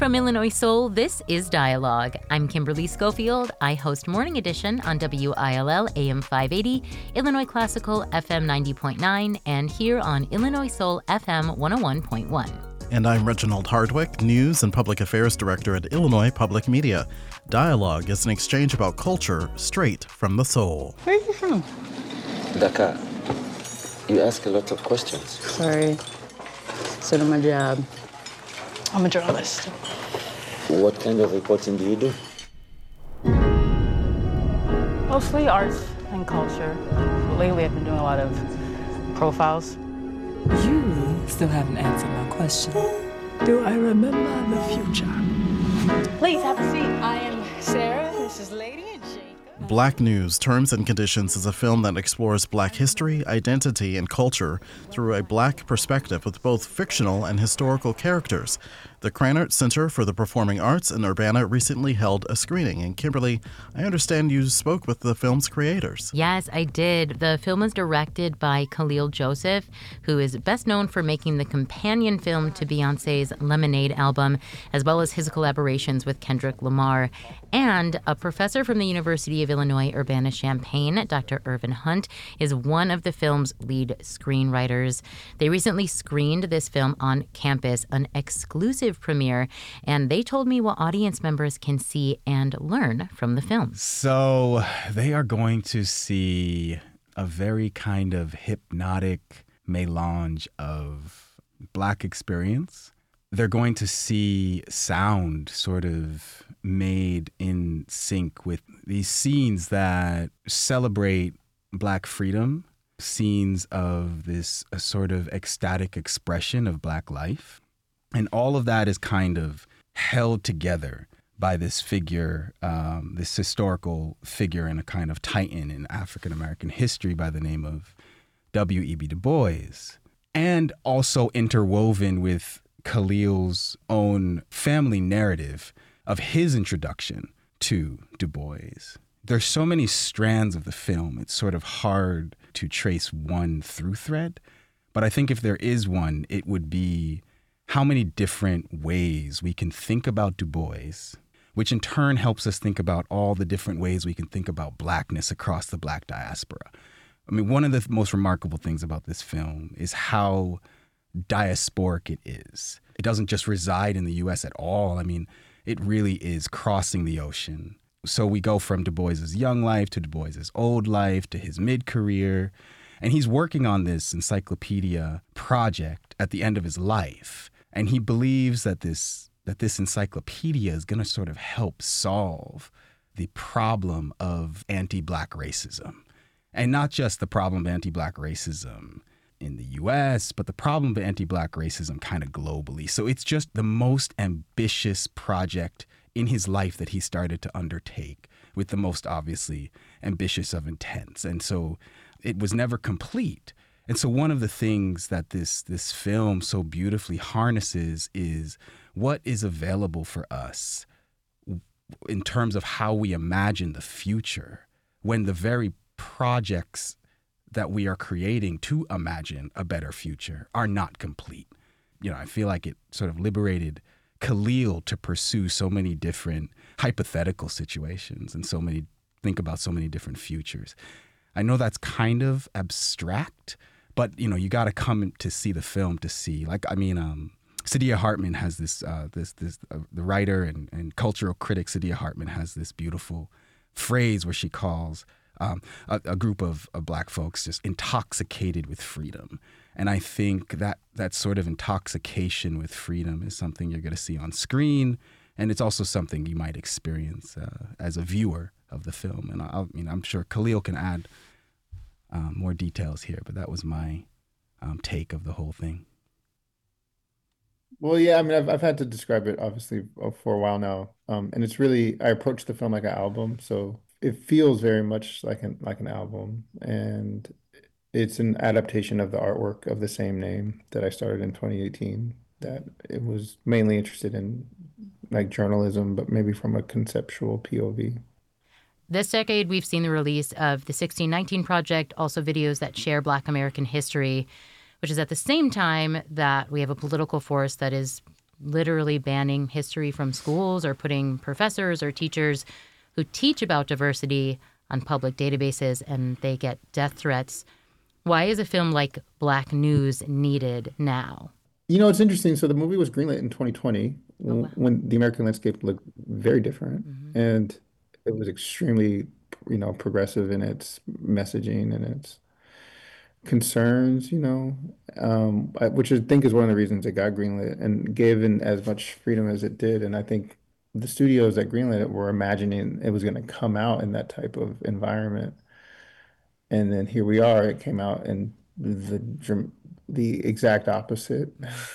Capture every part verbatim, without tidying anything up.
from Illinois Soul, this is Dialogue. I'm Kimberly Schofield. I host Morning Edition on W I L L A M five eighty, Illinois Classical F M ninety point nine, and here on Illinois Soul F M one oh one point one. And I'm Reginald Hardwick, News and Public Affairs Director at Illinois Public Media. Dialogue is an exchange about culture straight from the soul. Where are you from? Dakar. You ask a lot of questions. Sorry. So do my job. I'm a journalist. What kind of reporting do you do? Mostly arts and culture. Lately, I've been doing a lot of profiles. You still haven't answered my question. Do I remember the future? Please have a seat. I am Sarah. This is Lady and Jacob. Black News, Terms and Conditions is a film that explores Black history, identity, and culture through a Black perspective with both fictional and historical characters. The Krannert Center for the Performing Arts in Urbana recently held a screening. And Kimberly, I understand you spoke with the film's creators. Yes, I did. The film is directed by Khalil Joseph, who is best known for making the companion film to Beyoncé's Lemonade album, as well as his collaborations with Kendrick Lamar. And a professor from the University of Illinois Urbana-Champaign, Doctor Irvin Hunt, is one of the film's lead screenwriters. They recently screened this film on campus, an exclusive premiere, and they told me what audience members can see and learn from the film. So they are going to see a very kind of hypnotic melange of Black experience. They're going to see sound sort of made in sync with these scenes that celebrate Black freedom, scenes of this a sort of ecstatic expression of Black life. And all of that is kind of held together by this figure, um, this historical figure and a kind of titan in African-American history by the name of W E B Du Bois, and also interwoven with Khalil's own family narrative of his introduction to Du Bois. There's so many strands of the film, it's sort of hard to trace one through thread. But I think if there is one, it would be how many different ways we can think about Du Bois, which in turn helps us think about all the different ways we can think about Blackness across the Black diaspora. I mean, one of the most remarkable things about this film is how diasporic it is. It doesn't just reside in the U S at all. I mean, it really is crossing the ocean. So we go from Du Bois's young life to Du Bois's old life to his mid-career. And he's working on this encyclopedia project at the end of his life. And he believes that this that this encyclopedia is going to sort of help solve the problem of anti-Black racism. And not just the problem of anti-Black racism in the U S, but the problem of anti-Black racism kind of globally. So it's just the most ambitious project in his life that he started to undertake with the most obviously ambitious of intents. And so it was never complete. And so one of the things that this this film so beautifully harnesses is what is available for us in terms of how we imagine the future when the very projects that we are creating to imagine a better future are not complete. You know, I feel like it sort of liberated Khalil to pursue so many different hypothetical situations and so many think about so many different futures. I know that's kind of abstract, but you know, you got to come to see the film to see. Like, I mean, um, Saidiya Hartman has this, uh, this, this, uh, the writer and, and cultural critic Saidiya Hartman has this beautiful phrase where she calls um, a, a group of, of Black folks just intoxicated with freedom. And I think that that sort of intoxication with freedom is something you're going to see on screen, and it's also something you might experience uh, as a viewer of the film. And I, I mean, I'm sure Khalil can add um, more details here, but that was my um, take of the whole thing. Well, yeah, I mean, I've I've had to describe it obviously for a while now, um, and it's really I approach the film like an album, so it feels very much like an like an album, and it's an adaptation of the artwork of the same name that I started in twenty eighteen. That it was mainly interested in like journalism, but maybe from a conceptual P O V. This decade, we've seen the release of the sixteen nineteen Project, also videos that share Black American history, which is at the same time that we have a political force that is literally banning history from schools or putting professors or teachers who teach about diversity on public databases, and they get death threats. Why is a film like Black News needed now? You know, it's interesting. So the movie was greenlit in twenty twenty Oh, wow. when the American landscape looked very different. Mm-hmm. And it was extremely, you know, progressive in its messaging and its concerns, you know, um, I- which I think is one of the reasons it got greenlit and given as much freedom as it did. And I think the studios that greenlit it were imagining it was going to come out in that type of environment. And then here we are, it came out in the dram- the exact opposite,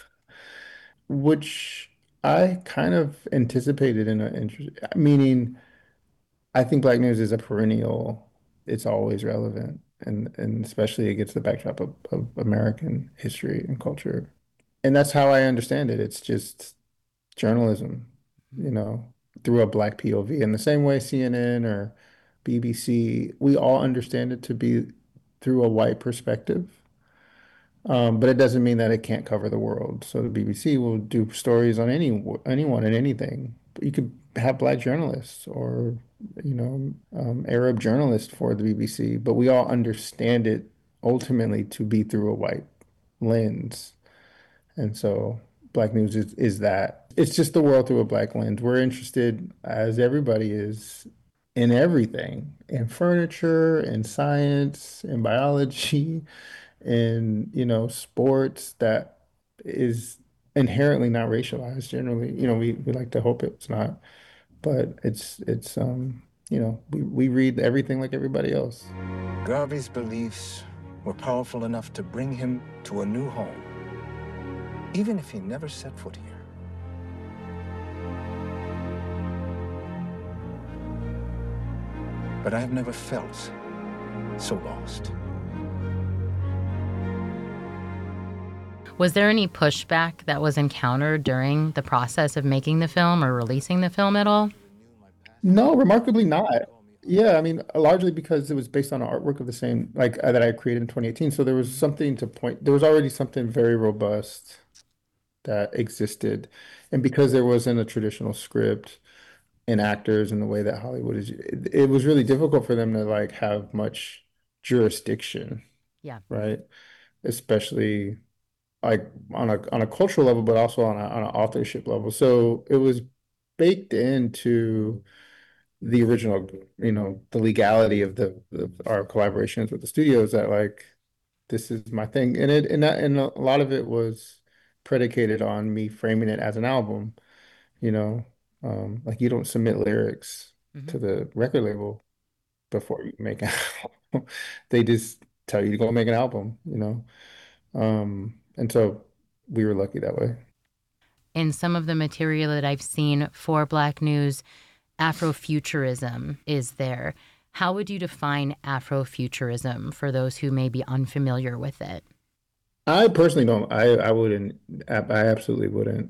which I kind of anticipated in a interest, meaning I think Black News is a perennial, it's always relevant. And and especially against the backdrop of, of American history and culture. And that's how I understand it. It's just journalism, you know, through a Black P O V. In the same way C N N or B B C, we all understand it to be through a white perspective. Um, but it doesn't mean that it can't cover the world. So the B B C will do stories on any anyone and anything. But you could have Black journalists or, you know, um, Arab journalists for the B B C, but we all understand it ultimately to be through a white lens. And so Black News is, is that. It's just the world through a Black lens. We're interested, as everybody is, in everything, in furniture, in science, in biology, in, you know, sports that is inherently not racialized generally. You know, we, we like to hope it's not, but it's it's um, you know, we, we read everything like everybody else. Garvey's beliefs were powerful enough to bring him to a new home, even if he never set foot here. But I have never felt so lost. Was there any pushback that was encountered during the process of making the film or releasing the film at all? No, remarkably not. Yeah, I mean, largely because it was based on artwork of the same, like uh, that I created in twenty eighteen. So there was something to point, there was already something very robust that existed. And because there wasn't a traditional script and actors and the way that Hollywood is, it, it was really difficult for them to like have much jurisdiction, Yeah. right? Especially like on a on a cultural level, but also on a on an authorship level. So it was baked into the original, you know, the legality of the of our collaborations with the studios that like this is my thing. And it and that and a lot of it was predicated on me framing it as an album, you know. Um, like you don't submit lyrics Mm-hmm. to the record label before you make an album. They just tell you to go make an album, you know. Um, and so we were lucky that way. In some of the material that I've seen for Black News, Afrofuturism is there. How would you define Afrofuturism for those who may be unfamiliar with it? I personally don't, I, I wouldn't, I absolutely wouldn't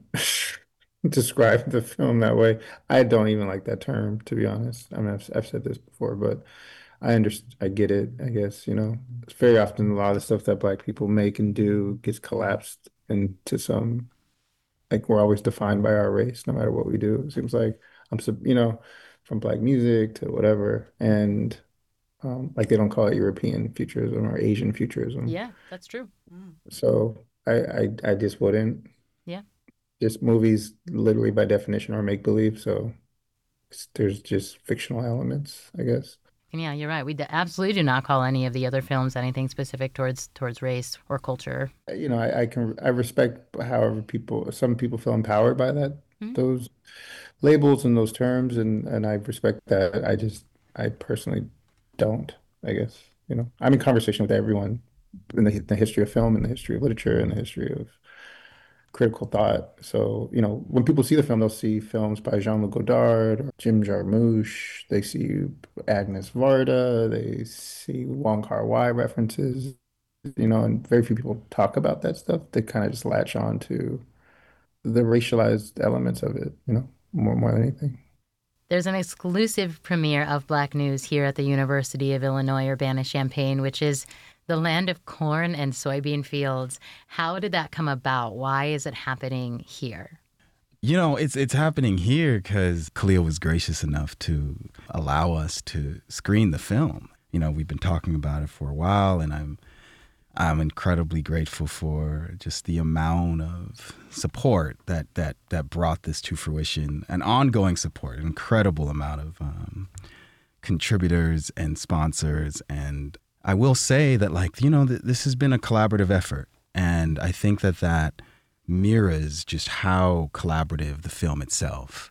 describe the film that way. I don't even like that term, to be honest. I mean, I've, I've said this before, but I understand, I get it, I guess, you know. It's very often a lot of the stuff that Black people make and do gets collapsed into some, like we're always defined by our race, no matter what we do. It seems like I'm, sub- you know, from Black music to whatever. And um, like they don't call it European futurism or Asian futurism. Yeah, that's true. So I, I, I just wouldn't. Yeah. Just movies, literally by definition, are make believe. So it's, there's just fictional elements, I guess. And yeah, you're right. We d- absolutely do not call any of the other films anything specific towards towards race or culture. You know, I, I can I respect however people, some people feel empowered by that, Mhm. those labels and those terms, and and I respect that. I just I personally don't, I guess. You know, I'm in conversation with everyone in the, the history of film and the history of literature and the history of critical thought. So, you know, when people see the film, they'll see films by Jean-Luc Godard or Jim Jarmusch. They see Agnes Varda. They see Wong Kar-wai references, you know, and very few people talk about that stuff. They kind of just latch on to the racialized elements of it, you know, more, more than anything. There's an exclusive premiere of Black News here at the University of Illinois Urbana-Champaign, which is the land of corn and soybean fields. How did that come about? Why is it happening here? You know, it's it's happening here because Khalil was gracious enough to allow us to screen the film. You know, we've been talking about it for a while, and I'm I'm incredibly grateful for just the amount of support that that that brought this to fruition, an ongoing support, an incredible amount of um, contributors and sponsors. And I will say that, like, you know, th- this has been a collaborative effort, and I think that that mirrors just how collaborative the film itself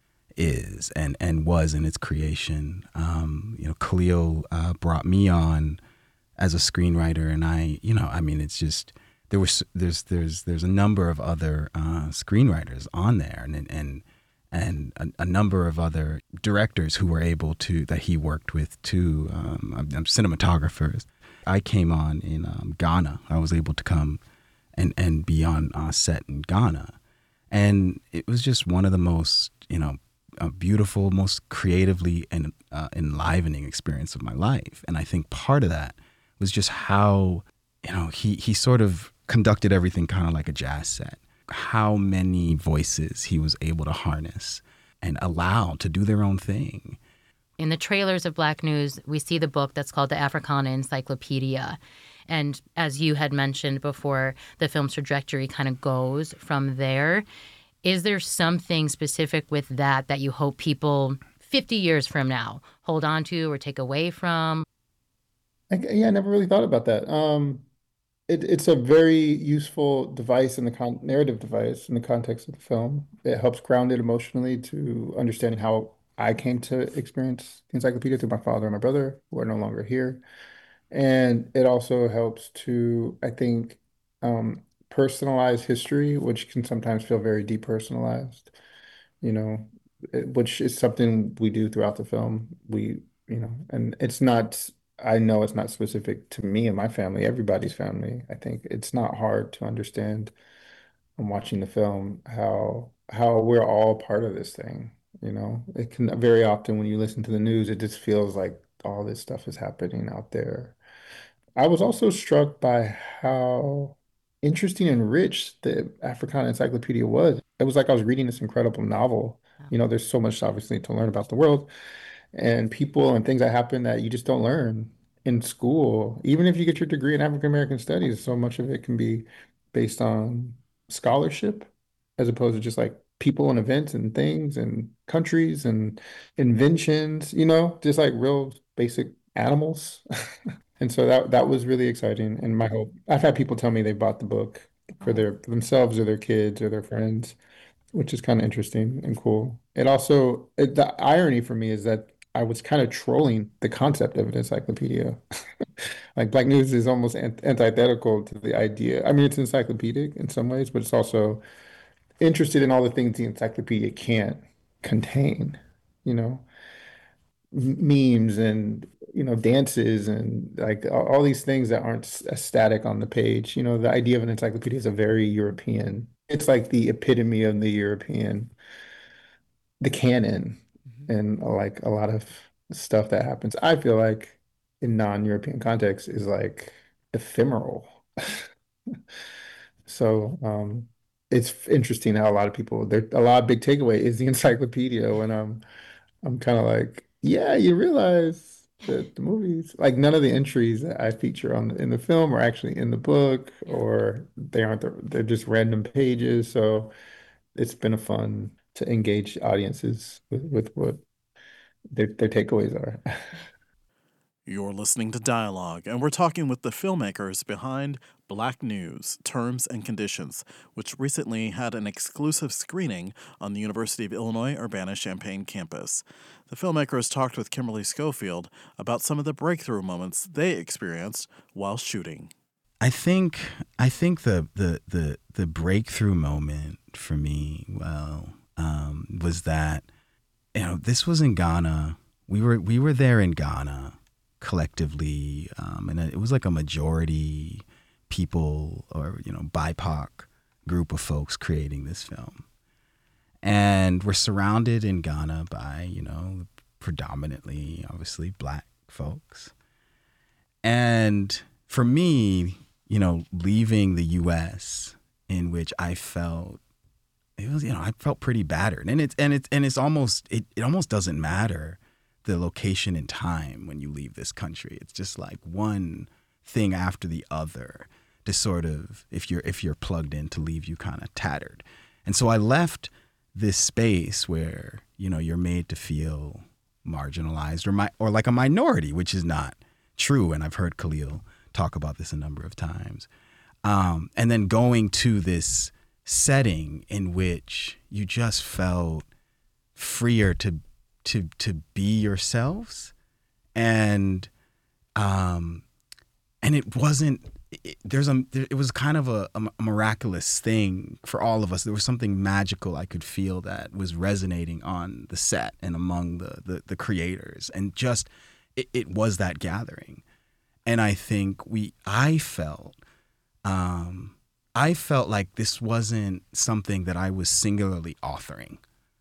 is and, and was in its creation. Um, you know, Khalil uh, brought me on as a screenwriter, and I, you know, I mean, it's just there was there's there's there's a number of other uh, screenwriters on there, and and and a, a number of other directors who were able to that he worked with too. Um, I'm, I'm cinematographers. I came on in um, Ghana. I was able to come and and be on uh, set in Ghana. And it was just one of the most, you know, uh, beautiful, most creatively and uh, enlivening experience of my life. And I think part of that was just how, you know, he, he sort of conducted everything kind of like a jazz set. How many voices he was able to harness and allow to do their own thing. In the trailers of Black News, we see the book that's called the Africana Encyclopedia. And as you had mentioned before, the film's trajectory kind of goes from there. Is there something specific with that that you hope people fifty years from now hold on to or take away from? I, yeah, I never really thought about that. Um, it, it's a very useful device in the con narrative device in the context of the film. It helps ground it emotionally to understanding how I came to experience the encyclopedia through my father and my brother, who are no longer here. And it also helps to, I think, um, personalize history, which can sometimes feel very depersonalized, you know, it- which is something we do throughout the film. We, you know, and it's not, I know it's not specific to me and my family, everybody's family. I think it's not hard to understand from watching the film how how we're all part of this thing, you know. It can very often when you listen to the news, it just feels like all this stuff is happening out there. I was also struck by how interesting and rich the Africana Encyclopedia was. It was like I was reading this incredible novel. You know, there's so much obviously to learn about the world and people and things that happen that you just don't learn in school. Even if you get your degree in African American studies, so much of it can be based on scholarship as opposed to just like people and events and things and countries and inventions, you know, just like real basic animals. And so that that was really exciting. And my hope, I've had people tell me they bought the book for their for themselves or their kids or their friends, which is kind of interesting and cool. It also, it, the irony for me is that I was kind of trolling the concept of an encyclopedia. Like Black News is almost ant antithetical to the idea. I mean, it's encyclopedic in some ways, but it's also interested in all the things the encyclopedia can't contain, you know, M- memes and, you know, dances and like all, all these things that aren't s- static on the page. You know, the idea of an encyclopedia is a very European, it's like the epitome of the European, the canon, and uh, like a lot of stuff that happens, I feel like in non-European context is like ephemeral. So um it's interesting how a lot of people there a lot of big takeaway is the encyclopedia when I'm I'm kind of like, yeah, you realize that the movies, like none of the entries that I feature on in the film are actually in the book, or they aren't, the, they're just random pages. So it's been a fun to engage audiences with, with what their, their takeaways are. You're listening to Dialogue, and we're talking with the filmmakers behind Black News, Terms and Conditions, which recently had an exclusive screening on the University of Illinois Urbana-Champaign campus. The filmmakers talked with Kimberly Schofield about some of the breakthrough moments they experienced while shooting. I think I think the the the the breakthrough moment for me, well, um, was that, you know, this was in Ghana. We were we were there in Ghana collectively, um, and it was like a majority people or, you know, B I P O C group of folks creating this film. And we're surrounded in Ghana by, you know, predominantly, obviously, Black folks. And for me, you know, leaving the U S, in which I felt it was, you know, I felt pretty battered. And it's, and it's, and it's almost, it, it almost doesn't matter the location and time when you leave this country. It's just like one thing after the other to sort of, if you're, if you're plugged in, to leave you kind of tattered. And so I left this space where, you know, you're made to feel marginalized or my, or like a minority, which is not true. And I've heard Khalil talk about this a number of times. Um, and then going to this setting in which you just felt freer to to to be yourselves, and um, and it wasn't. It, there's a. It was kind of a, a miraculous thing for all of us. There was something magical I could feel that was resonating on the set and among the the, the creators, and just it, it was that gathering. And I think we. I felt. Um, I felt like this wasn't something that I was singularly authoring,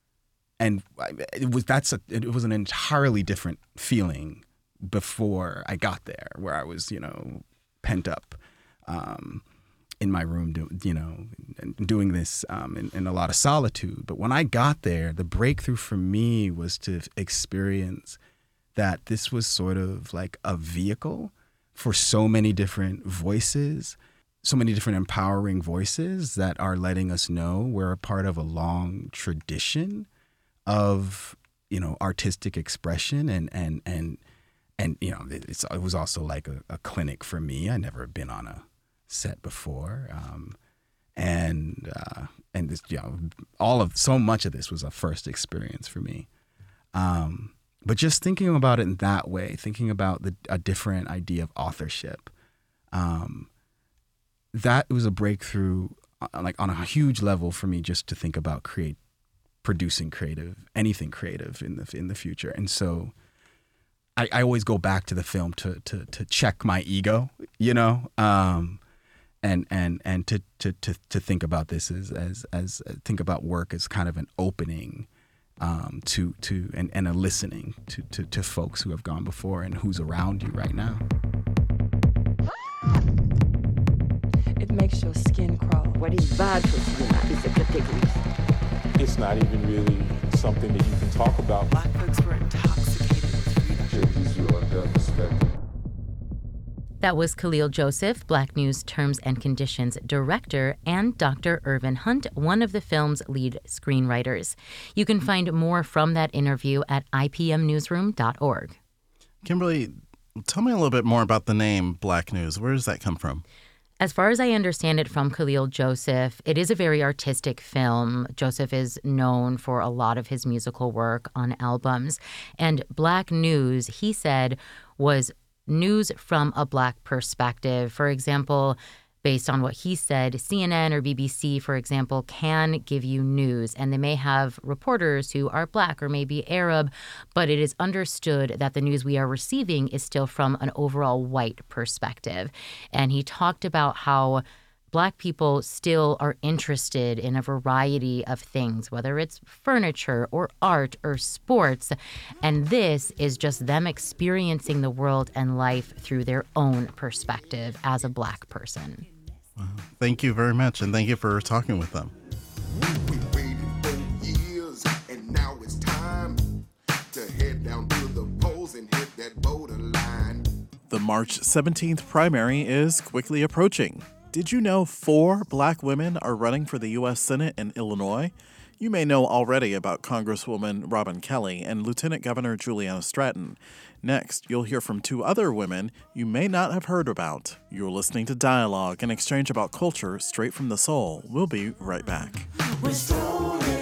and it was that's a it was an entirely different feeling before I got there, where I was, you know, pent up um, in my room, do, you know, doing this um, in, in a lot of solitude. But when I got there, the breakthrough for me was to experience that this was sort of like a vehicle for so many different voices. So many different empowering voices that are letting us know we're a part of a long tradition of, you know, artistic expression. And, and, and, and you know, it's, it was also like a, a clinic for me. I never been on a set before. Um, and, uh, and this, you know, all of, so much of this was a first experience for me. Um, but just thinking about it in that way, thinking about the, a different idea of authorship, um, that was a breakthrough, like on a huge level for me, just to think about create, producing creative, anything creative in the in the future. And so, I, I always go back to the film to to to check my ego, you know, um, and and and to to to to think about this as as as think about work as kind of an opening um, to to and, and a listening to, to to folks who have gone before and who's around you right now. It makes your skin crawl. What is bad for cinema is the categories. It's not even really something that you can talk about. Black folks were intoxicated with freedom. It gives you a better perspective. That was Khalil Joseph, Black News Terms and Conditions director, and Doctor Irvin Hunt, one of the film's lead screenwriters. You can find more from that interview at I P M newsroom dot org. Kimberly, tell me a little bit more about the name Black News. Where does that come from? As far as I understand it from Khalil Joseph, it is a very artistic film. Joseph is known for a lot of his musical work on albums. And Black News, he said, was news from a Black perspective. For example, based on what he said, C N N or B B C, for example, can give you news, and they may have reporters who are Black or maybe Arab, but it is understood that the news we are receiving is still from an overall white perspective. And he talked about how Black people still are interested in a variety of things, whether it's furniture or art or sports. And this is just them experiencing the world and life through their own perspective as a Black person. Wow. Thank you very much, and thank you for talking with them. We waited for years, and now it's time to head down to the polls and hit that borderline. The March seventeenth primary is quickly approaching. Did you know four Black women are running for the U S Senate in Illinois? You may know already about Congresswoman Robin Kelly and Lieutenant Governor Juliana Stratton. Next, you'll hear from two other women you may not have heard about. You're listening to Dialogue, an exchange about culture straight from the soul. We'll be right back. We're strolling